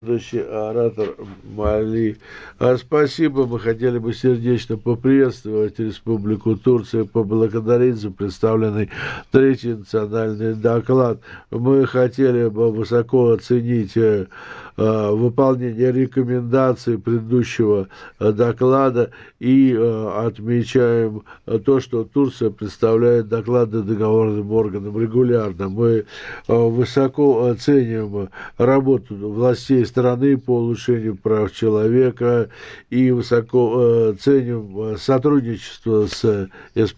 Следующий оратор Мали. Спасибо. Мы хотели бы сердечно поприветствовать Республику Турция, поблагодарить за представленный третий национальный доклад. Мы хотели бы высоко оценить выполнение рекомендаций предыдущего доклада и отмечаем то, что Турция представляет доклады договорным органам регулярно. Мы высоко оценим работу властей страны по улучшению прав человека и высоко ценим сотрудничество с